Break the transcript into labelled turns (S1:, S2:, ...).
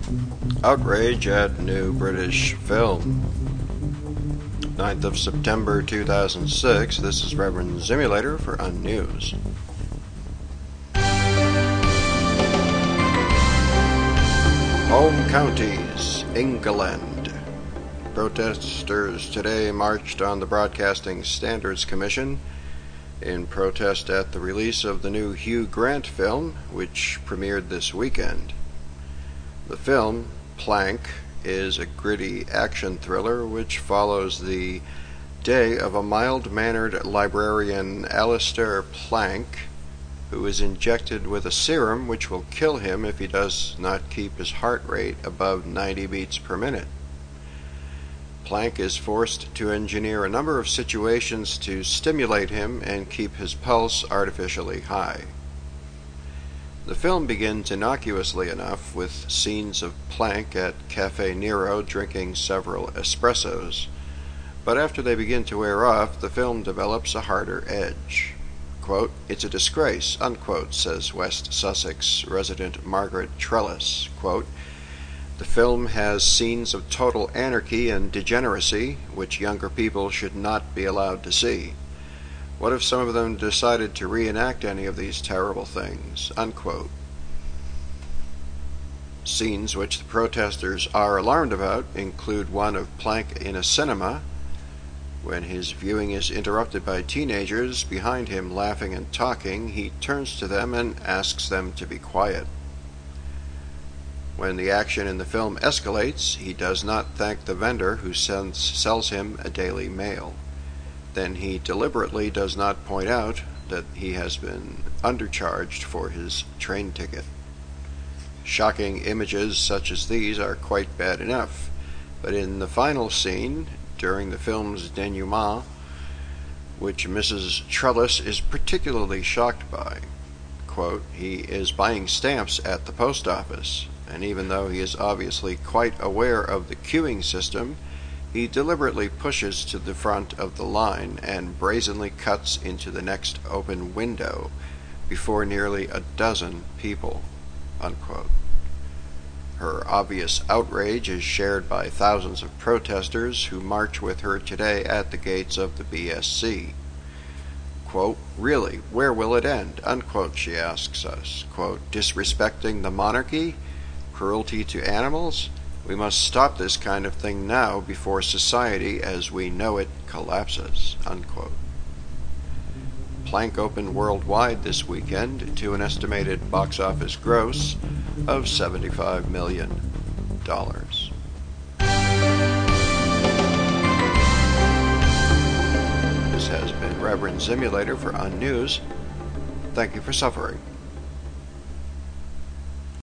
S1: Outrage at new British film. 9th of September 2006. This is Reverend Simulator for Unnews. Home counties, England. Protesters today marched on the Broadcasting Standards Commission in protest at the release of the new Hugh Grant film, which premiered this weekend. The film, Plank, is a gritty action thriller which follows the day of a mild-mannered librarian, Alistair Plank, who is injected with a serum which will kill him if he does not keep his heart rate above 90 beats per minute. Plank is forced to engineer a number of situations to stimulate him and keep his pulse artificially high. The film begins innocuously enough with scenes of Plank at Caffè Nero drinking several espressos, but after they begin to wear off, the film develops a harder edge. Quote, "It's a disgrace," unquote, says West Sussex resident Margaret Trellis. Quote, "The film has scenes of total anarchy and degeneracy, which younger people should not be allowed to see. What if some of them decided to reenact any of these terrible things?" Unquote. Scenes which the protesters are alarmed about include one of Plank in a cinema, when his viewing is interrupted by teenagers behind him laughing and talking. He turns to them and asks them to be quiet. When the action in the film escalates, he does not thank the vendor who sells him a Daily Mail. Then he deliberately does not point out that he has been undercharged for his train ticket. Shocking images such as these are quite bad enough, but in the final scene, during the film's denouement, which Mrs. Trellis is particularly shocked by, quote, "He is buying stamps at the post office, and even though he is obviously quite aware of the queuing system, he deliberately pushes to the front of the line and brazenly cuts into the next open window before nearly a dozen people," unquote. Her obvious outrage is shared by thousands of protesters who march with her today at the gates of the BSC. Quote, "Really, where will it end?" Unquote, she asks us. Quote, "Disrespecting the monarchy? Cruelty to animals? We must stop this kind of thing now before society as we know it collapses." Unquote. Plank opened worldwide this weekend to an estimated box office gross of $75 million. This has been Reverend Simulator for Unnews. Thank you for suffering.